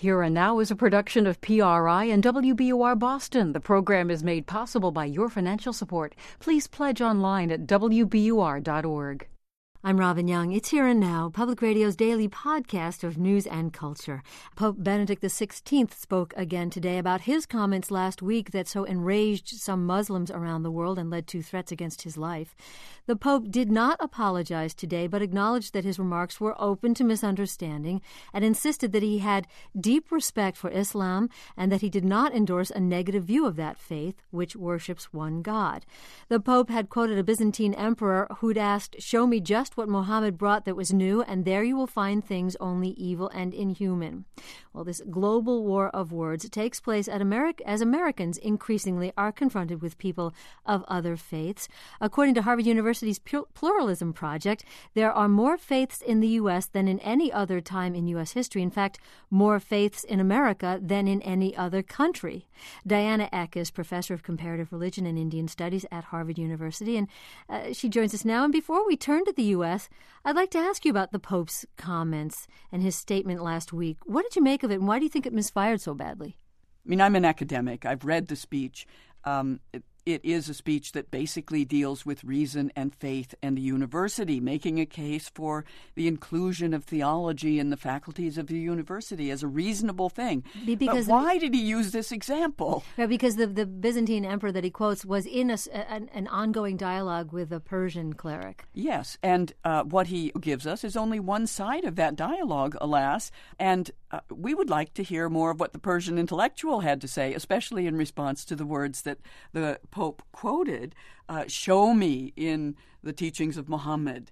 Here and Now is a production of PRI and WBUR Boston. The program is made possible by your financial support. Please pledge online at WBUR.org. I'm Robin Young. It's Here and Now, Public Radio's daily podcast of news and culture. Pope Benedict XVI spoke again today about his comments last week that so enraged some Muslims around the world and led to threats against his life. The Pope did not apologize today, but acknowledged that his remarks were open to misunderstanding and insisted that he had deep respect for Islam and that he did not endorse a negative view of that faith, which worships one God. The Pope had quoted a Byzantine emperor who'd asked, "Show me just what Muhammad brought that was new, and there you will find things only evil and inhuman." Well, this global war of words takes place as Americans increasingly are confronted with people of other faiths. According to Harvard University's Pluralism Project, there are more faiths in the U.S. than in any other time in U.S. history. In fact, more faiths in America than in any other country. Diana Eck is professor of comparative religion and Indian studies at Harvard University, and she joins us now. And before we turn to the U.S., I'd like to ask you about the Pope's comments and his statement last week. What did you make of it, and why do you think it misfired so badly? I mean, I'm an academic. I've read the speech. It is a speech that basically deals with reason and faith and the university, making a case for the inclusion of theology in the faculties of the university as a reasonable thing. But why did he use this example? Because the Byzantine emperor that he quotes was in an ongoing dialogue with a Persian cleric. Yes, and what he gives us is only one side of that dialogue, alas, and we would like to hear more of what the Persian intellectual had to say, especially in response to the words that the Pope quoted, "Show me in the teachings of Muhammad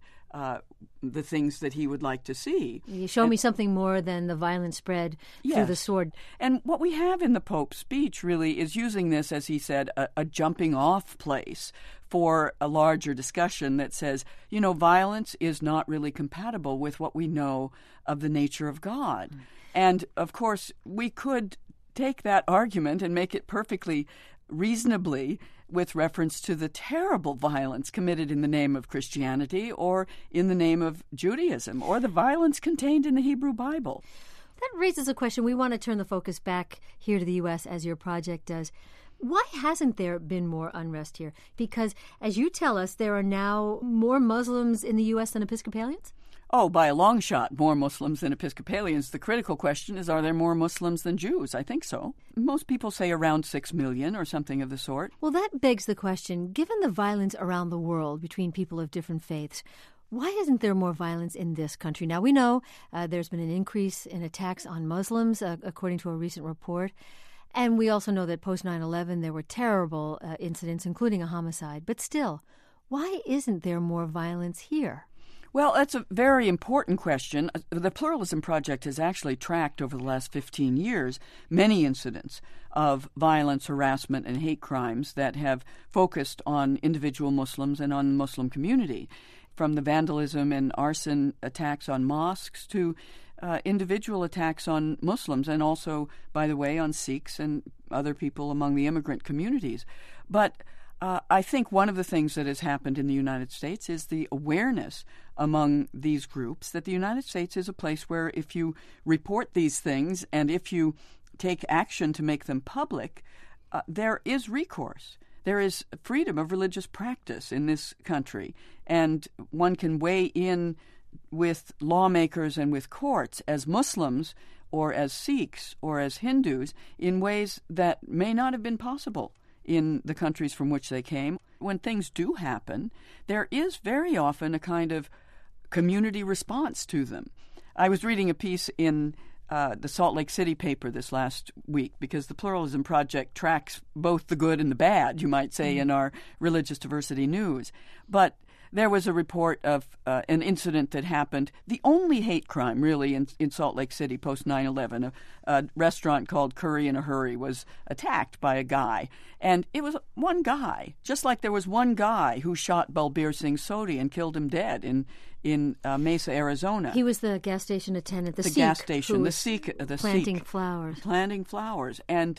the things that he would like to see. Show me something more than the violent spread through the sword." And what we have in the Pope's speech really is using this, as he said, a jumping-off place for a larger discussion that says, violence is not really compatible with what we know of the nature of God. And, of course, we could take that argument and make it perfectly reasonably with reference to the terrible violence committed in the name of Christianity or in the name of Judaism or the violence contained in the Hebrew Bible. That raises a question. We want to turn the focus back here to the U.S. as your project does. Why hasn't there been more unrest here? Because, as you tell us, there are now more Muslims in the U.S. than Episcopalians? Oh, by a long shot, more Muslims than Episcopalians. The critical question is, are there more Muslims than Jews? I think so. Most people say around 6 million or something of the sort. Well, that begs the question, given the violence around the world between people of different faiths, why isn't there more violence in this country? Now, we know there's been an increase in attacks on Muslims, according to a recent report. And we also know that post 9/11 there were terrible incidents, including a homicide. But still, why isn't there more violence here? Well, that's a very important question. The Pluralism Project has actually tracked over the last 15 years many incidents of violence, harassment, and hate crimes that have focused on individual Muslims and on the Muslim community, from the vandalism and arson attacks on mosques to individual attacks on Muslims and also, by the way, on Sikhs and other people among the immigrant communities. But I think one of the things that has happened in the United States is the awareness among these groups that the United States is a place where if you report these things and if you take action to make them public, there is recourse. There is freedom of religious practice in this country, and one can weigh in with lawmakers and with courts as Muslims or as Sikhs or as Hindus in ways that may not have been possible in the countries from which they came. When things do happen, there is very often a kind of community response to them. I was reading a piece in the Salt Lake City paper this last week because the Pluralism Project tracks both the good and the bad, you might say, in our religious diversity news. But there was a report of an incident that happened, the only hate crime really in Salt Lake City post 9/11. A restaurant called Curry in a Hurry was attacked by a guy. And it was one guy, just like there was one guy who shot Balbir Singh Sodhi and killed him dead in Mesa, Arizona. He was the gas station attendant, the Sikh. Gas station, the Sikh. Planting flowers. Planting flowers.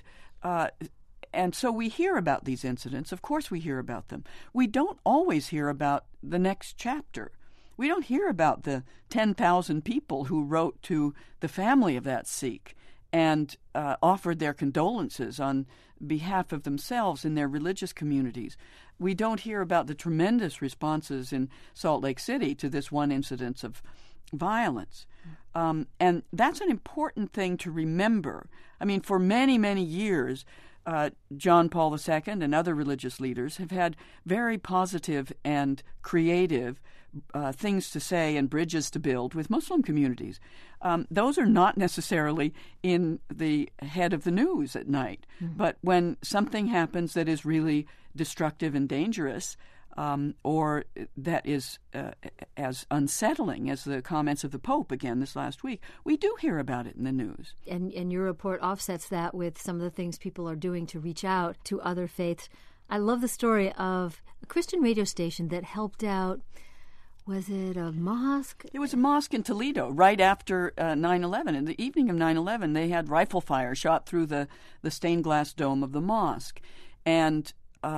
And so we hear about these incidents. Of course we hear about them. We don't always hear about the next chapter. We don't hear about the 10,000 people who wrote to the family of that Sikh and offered their condolences on behalf of themselves and their religious communities. We don't hear about the tremendous responses in Salt Lake City to this one incident of violence. And that's an important thing to remember. I mean, for many, many years, John Paul II and other religious leaders have had very positive and creative things to say and bridges to build with Muslim communities. Those are not necessarily in the head of the news at night. Mm-hmm. But when something happens that is really destructive and dangerous, or that is as unsettling as the comments of the Pope again this last week, we do hear about it in the news. And your report offsets that with some of the things people are doing to reach out to other faiths. I love the story of a Christian radio station that helped out. Was it a mosque? It was a mosque in Toledo right after 9/11. In the evening of 9/11, they had rifle fire shot through the stained glass dome of the mosque. And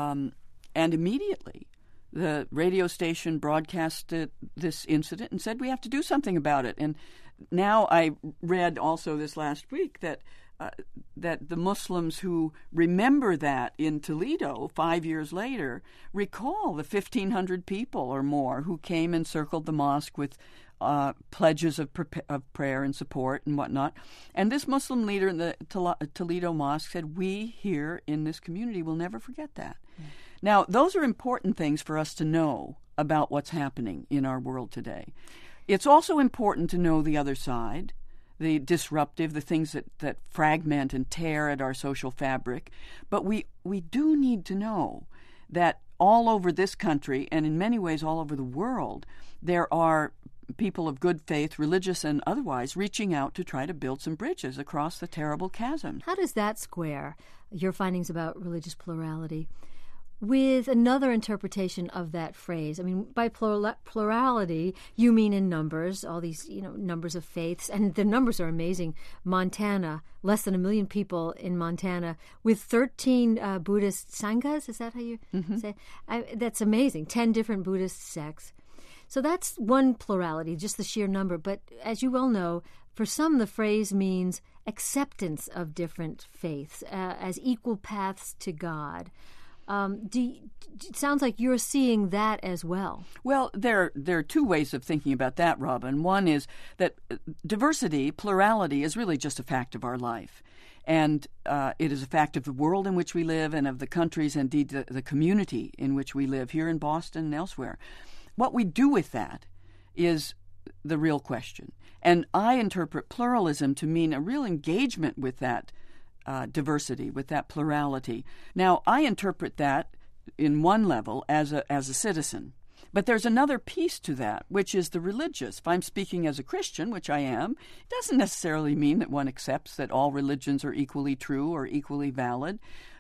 immediately the radio station broadcasted this incident and said, we have to do something about it. And now I read also this last week that the Muslims who remember that in Toledo 5 years later recall the 1,500 people or more who came and circled the mosque with pledges of prayer and support and whatnot. And this Muslim leader in the Toledo mosque said, we here in this community will never forget that. Mm. Now, those are important things for us to know about what's happening in our world today. It's also important to know the other side, the disruptive, the things that fragment and tear at our social fabric. But we do need to know that all over this country, and in many ways all over the world, there are people of good faith, religious and otherwise, reaching out to try to build some bridges across the terrible chasm. How does that square your findings about religious plurality with another interpretation of that phrase? I mean, by plurality, you mean in numbers, all these, numbers of faiths, and the numbers are amazing. Montana, less than 1 million people in Montana, with 13 Buddhist sanghas. Is that how you say? That's amazing. 10 different Buddhist sects. So that's one plurality, just the sheer number. But as you well know, for some, the phrase means acceptance of different faiths as equal paths to God. It sounds like you're seeing that as well. Well, there are two ways of thinking about that, Robin. One is that diversity, plurality, is really just a fact of our life. And it is a fact of the world in which we live and of the countries, indeed the community in which we live here in Boston and elsewhere. What we do with that is the real question. And I interpret pluralism to mean a real engagement with that diversity, with that plurality. Now, I interpret that in one level as a citizen. But there's another piece to that, which is the religious. If I'm speaking as a Christian, which I am, it doesn't necessarily mean that one accepts that all religions are equally true or equally valid.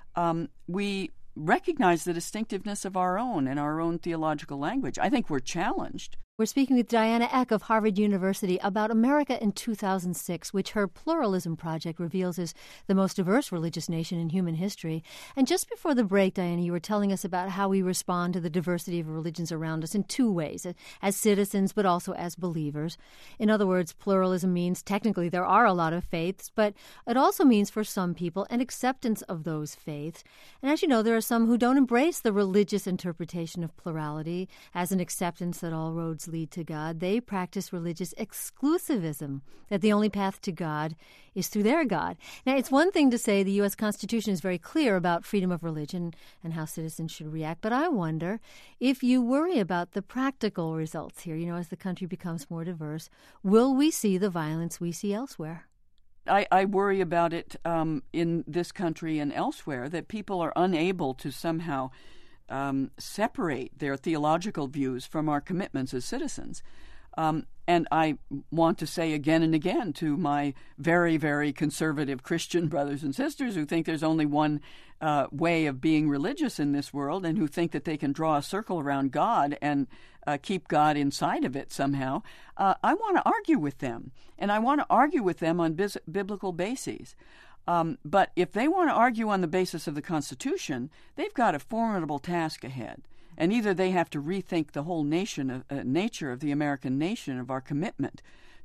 We recognize the distinctiveness of our own and our own theological language. I think we're challenged. We're speaking with Diana Eck of Harvard University about America in 2006, which her Pluralism Project reveals is the most diverse religious nation in human history. And just before the break, Diana, you were telling us about how we respond to the diversity of religions around us in two ways, as citizens but also as believers. In other words, pluralism means technically there are a lot of faiths, but it also means for some people an acceptance of those faiths. And as you know, there are some who don't embrace the religious interpretation of plurality as an acceptance that all roads lead to God. They practice religious exclusivism, that the only path to God is through their God. Now, it's one thing to say the U.S. Constitution is very clear about freedom of religion and how citizens should react, but I wonder if you worry about the practical results here. As the country becomes more diverse, will we see the violence we see elsewhere? I worry about it in this country and elsewhere, that people are unable to somehow separate their theological views from our commitments as citizens. And I want to say again and again to my very, very conservative Christian brothers and sisters who think there's only one way of being religious in this world and who think that they can draw a circle around God and keep God inside of it somehow, I want to argue with them. And I want to argue with them on biblical bases. But if they want to argue on the basis of the Constitution, they've got a formidable task ahead. And either they have to rethink the whole nature of the American nation, of our commitment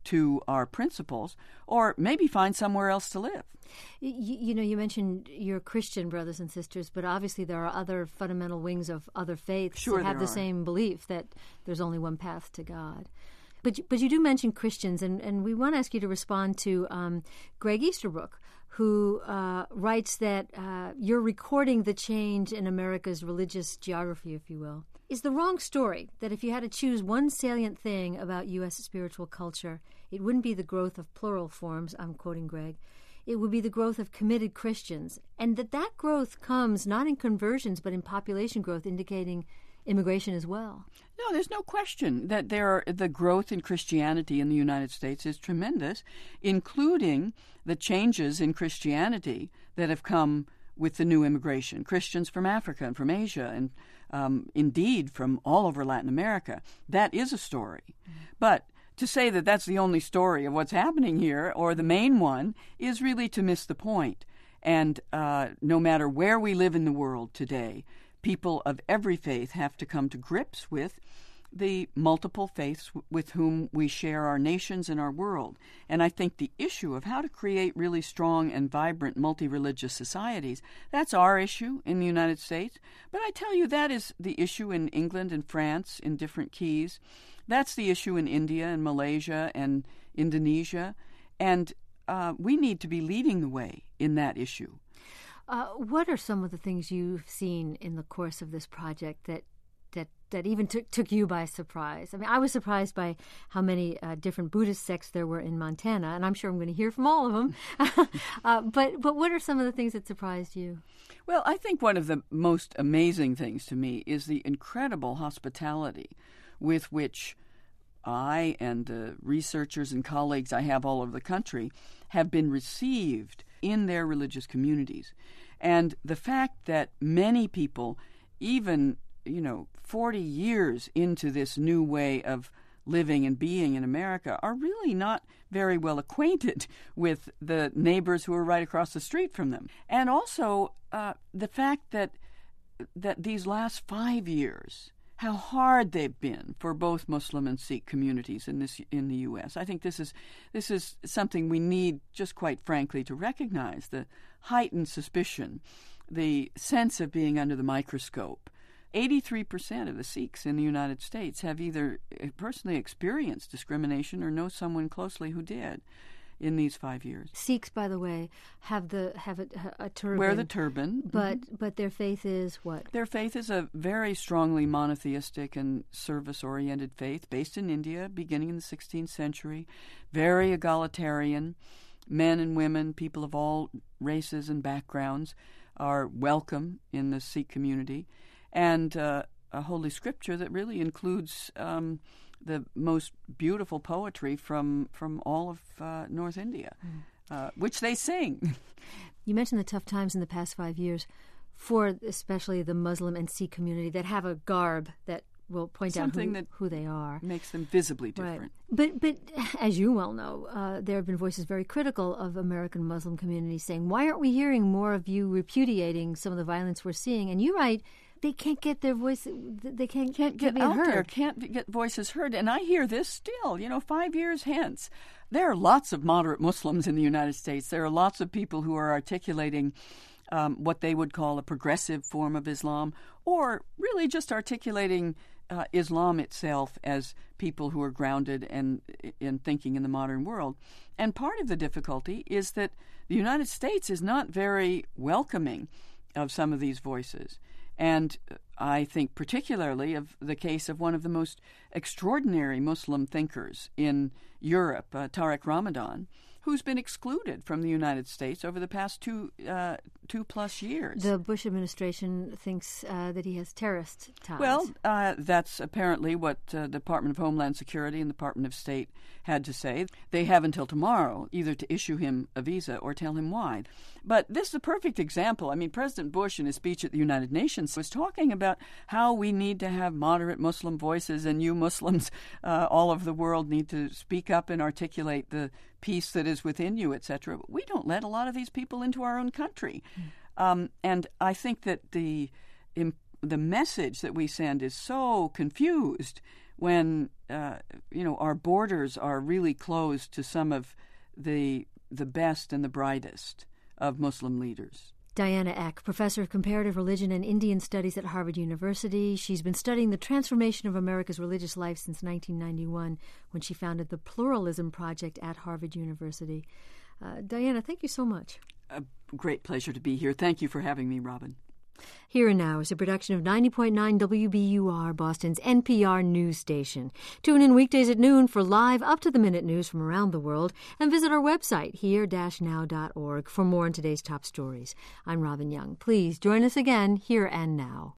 to our principles, or maybe find somewhere else to live. You mentioned your Christian brothers and sisters, but obviously there are other fundamental wings of other faiths that have the same belief that there's only one path to God. But you do mention Christians, and we want to ask you to respond to Greg Easterbrook, who writes that you're recording the change in America's religious geography, if you will. Is the wrong story that if you had to choose one salient thing about U.S. spiritual culture, it wouldn't be the growth of plural forms, I'm quoting Greg, it would be the growth of committed Christians, and that growth comes not in conversions but in population growth, indicating immigration as well? No, there's no question that the growth in Christianity in the United States is tremendous, including the changes in Christianity that have come with the new immigration. Christians from Africa and from Asia and indeed from all over Latin America. That is a story. Mm-hmm. But to say that that's the only story of what's happening here, or the main one, is really to miss the point. And no matter where we live in the world today, people of every faith have to come to grips with the multiple faiths with whom we share our nations and our world. And I think the issue of how to create really strong and vibrant multi-religious societies, that's our issue in the United States. But I tell you, that is the issue in England and France in different keys. That's the issue in India and Malaysia and Indonesia. And we need to be leading the way in that issue. What are some of the things you've seen in the course of this project that even took you by surprise? I mean, I was surprised by how many different Buddhist sects there were in Montana, and I'm sure I'm going to hear from all of them. But what are some of the things that surprised you? Well, I think one of the most amazing things to me is the incredible hospitality with which I and the researchers and colleagues I have all over the country have been received in their religious communities. And the fact that many people, even 40 years into this new way of living and being in America, are really not very well acquainted with the neighbors who are right across the street from them. And also the fact that these last 5 years, how hard they've been for both Muslim and Sikh communities in the U.S. I think this is something we need, just quite frankly, to recognize: the heightened suspicion, the sense of being under the microscope. 83% of the Sikhs in the United States have either personally experienced discrimination or know someone closely who did in these 5 years. Sikhs, by the way, have a turban. Wear the turban. But their faith is what? Their faith is a very strongly monotheistic and service-oriented faith based in India, beginning in the 16th century, very egalitarian. Men and women, people of all races and backgrounds, are welcome in the Sikh community. And a holy scripture that really includes the most beautiful poetry from all of North India, which they sing. You mentioned the tough times in the past 5 years for especially the Muslim and Sikh community that have a garb that will point out who they are. Makes them visibly different. Right. But as you well know, there have been voices very critical of American Muslim communities saying, why aren't we hearing more of you repudiating some of the violence we're seeing? And you write, they can't get their voice. They can't get out heard. There, can't get voices heard. And I hear this still. 5 years hence, there are lots of moderate Muslims in the United States. There are lots of people who are articulating what they would call a progressive form of Islam, or really just articulating Islam itself as people who are grounded and in thinking in the modern world. And part of the difficulty is that the United States is not very welcoming of some of these voices. And I think particularly of the case of one of the most extraordinary Muslim thinkers in Europe, Tariq Ramadan, who's been excluded from the United States over the past two plus years. The Bush administration thinks that he has terrorist ties. Well, that's apparently what the Department of Homeland Security and the Department of State had to say. They have until tomorrow either to issue him a visa or tell him why. But this is a perfect example. I mean, President Bush in his speech at the United Nations was talking about how we need to have moderate Muslim voices, and you Muslims all over the world need to speak up and articulate the peace that is within you, etc. We don't let a lot of these people into our own country. And I think that the message that we send is so confused when our borders are really closed to some of the best and the brightest of Muslim leaders. Diana Eck, professor of comparative religion and Indian studies at Harvard University. She's been studying the transformation of America's religious life since 1991, when she founded the Pluralism Project at Harvard University. Diana, thank you so much. A great pleasure to be here. Thank you for having me, Robin. Here and Now is a production of 90.9 WBUR, Boston's NPR news station. Tune in weekdays at noon for live, up-to-the-minute news from around the world, and visit our website, here-now.org, for more on today's top stories. I'm Robin Young. Please join us again, Here and Now.